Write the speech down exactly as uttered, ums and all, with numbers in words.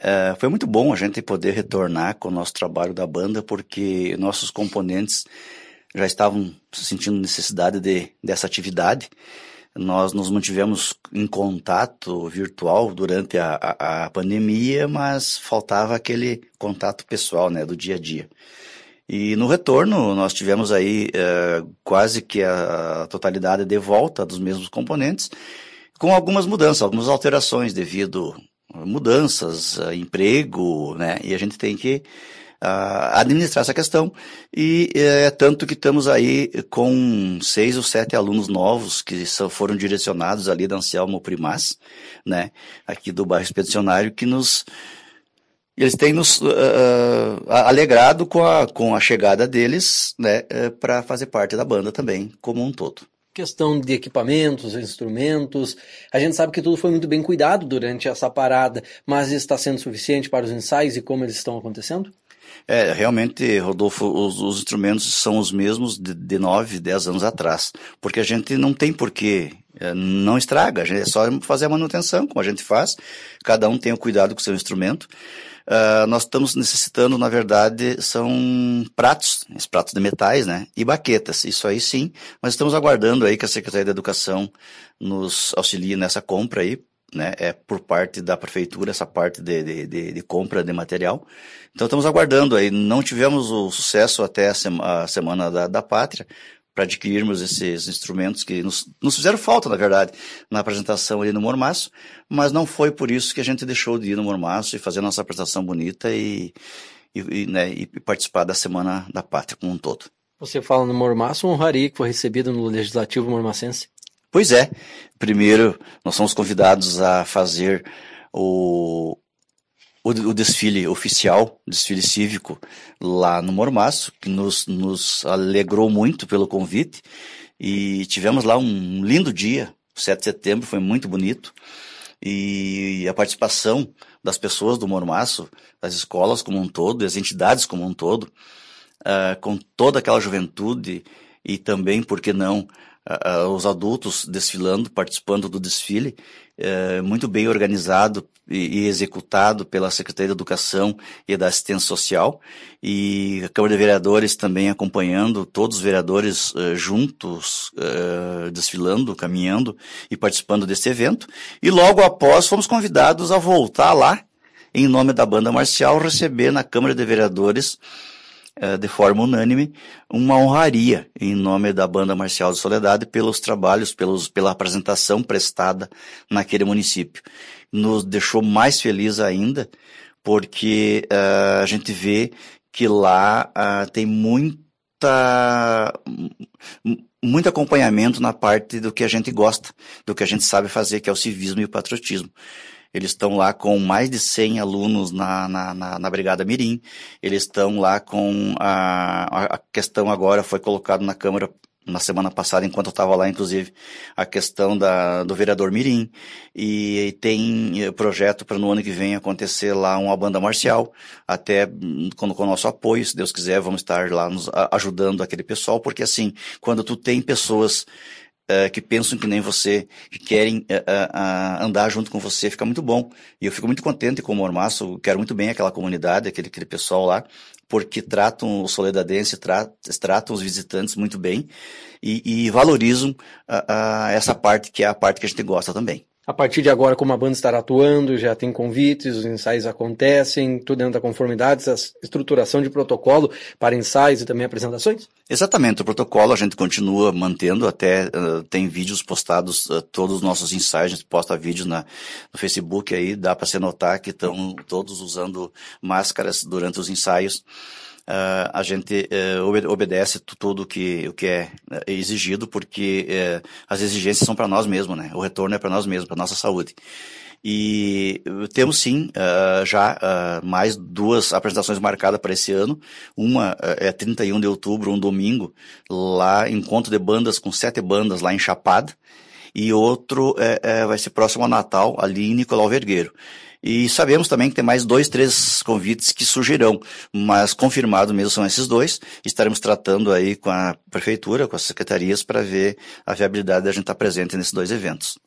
uh, foi muito bom a gente poder retornar com o nosso trabalho da banda, porque nossos componentes já estavam sentindo necessidade de, dessa atividade. Nós nos mantivemos em contato virtual durante a, a, a pandemia, mas faltava aquele contato pessoal, né, do dia a dia. E no retorno nós tivemos aí uh, quase que a totalidade de volta dos mesmos componentes, com algumas mudanças, algumas alterações devido a mudanças, a emprego, né, e a gente tem que Uh, administrar essa questão, e é tanto que estamos aí com seis ou sete alunos novos que só foram direcionados ali da Anselmo Primaz, né, aqui do bairro Expedicionário, que nos eles têm nos uh, uh, alegrado com a, com a chegada deles, né, uh, para fazer parte da banda também, como um todo. Questão de equipamentos, instrumentos, a gente sabe que tudo foi muito bem cuidado durante essa parada, mas está sendo suficiente para os ensaios e como eles estão acontecendo? É, realmente, Rodolfo, os, os instrumentos são os mesmos de, de nove, dez anos atrás, porque a gente não tem porquê, é, não estraga, a gente, é só fazer a manutenção, como a gente faz, cada um tem o cuidado com o seu instrumento. Uh, nós estamos necessitando, na verdade, são pratos, esses pratos de metais, né, e baquetas, isso aí sim, mas estamos aguardando aí que a Secretaria da Educação nos auxilie nessa compra aí, né, é por parte da prefeitura, essa parte de, de, de, de compra de material. Então estamos aguardando aí, não tivemos o sucesso até a, sema, a Semana da, da Pátria, para adquirirmos esses instrumentos que nos, nos fizeram falta, na verdade, na apresentação ali no Mormaço, mas não foi por isso que a gente deixou de ir no Mormaço e fazer a nossa apresentação bonita e, e, e, né, e participar da Semana da Pátria como um todo. Você fala no Mormaço, uma honraria que foi recebida no Legislativo Mormacense? Pois é, primeiro nós somos convidados a fazer o, o, o desfile oficial, desfile cívico lá no Mormaço, que nos, nos alegrou muito pelo convite, e tivemos lá um lindo dia, o sete de setembro foi muito bonito, e a participação das pessoas do Mormaço, das escolas como um todo, das entidades como um todo, uh, com toda aquela juventude e também, por que não, Uh, os adultos desfilando, participando do desfile, uh, muito bem organizado e, e executado pela Secretaria da Educação e da Assistência Social, e a Câmara de Vereadores também acompanhando, todos os vereadores uh, juntos, uh, desfilando, caminhando e participando desse evento, e logo após fomos convidados a voltar lá, em nome da Banda Marcial, receber na Câmara de Vereadores, de forma unânime, uma honraria em nome da Banda Marcial de Soledade pelos trabalhos, pelos, pela apresentação prestada naquele município. Nos deixou mais feliz ainda, porque uh, a gente vê que lá uh, tem muita, muito acompanhamento na parte do que a gente gosta, do que a gente sabe fazer, que é o civismo e o patriotismo. Eles estão lá com mais de cem alunos na, na, na, na Brigada Mirim, eles estão lá com a, a questão agora, foi colocado na Câmara na semana passada, enquanto eu estava lá, inclusive, a questão da, do vereador Mirim, e tem projeto para no ano que vem acontecer lá uma banda marcial, até com, com o nosso apoio, se Deus quiser, vamos estar lá nos, ajudando aquele pessoal, porque assim, quando tu tem pessoas Uh, que pensam que nem você, que querem uh, uh, uh, andar junto com você, fica muito bom. E eu fico muito contente com o Mormaço, quero muito bem aquela comunidade, aquele, aquele pessoal lá, porque tratam o soledadense, tratam, tratam os visitantes muito bem e, e valorizam uh, uh, essa parte que é a parte que a gente gosta também. A partir de agora, como a banda estará atuando, já tem convites, os ensaios acontecem, tudo dentro da conformidade, essa estruturação de protocolo para ensaios e também apresentações? Exatamente, o protocolo a gente continua mantendo, até uh, tem vídeos postados, uh, todos os nossos ensaios, a gente posta vídeos na, no Facebook aí, dá para se notar que estão todos usando máscaras durante os ensaios. Uh, a gente uh, obedece tudo que, o que é exigido, porque uh, as exigências são para nós mesmos, né? O retorno é para nós mesmos, para nossa saúde. E temos sim uh, já uh, mais duas apresentações marcadas para esse ano. Uma uh, é trinta e um de outubro, um domingo, lá encontro de bandas com sete bandas lá em Chapada, e outro é, é, vai ser próximo ao Natal, ali em Nicolau Vergueiro. E sabemos também que tem mais dois, três convites que surgirão, mas confirmado mesmo são esses dois. Estaremos tratando aí com a prefeitura, com as secretarias, para ver a viabilidade de a gente estar presente nesses dois eventos.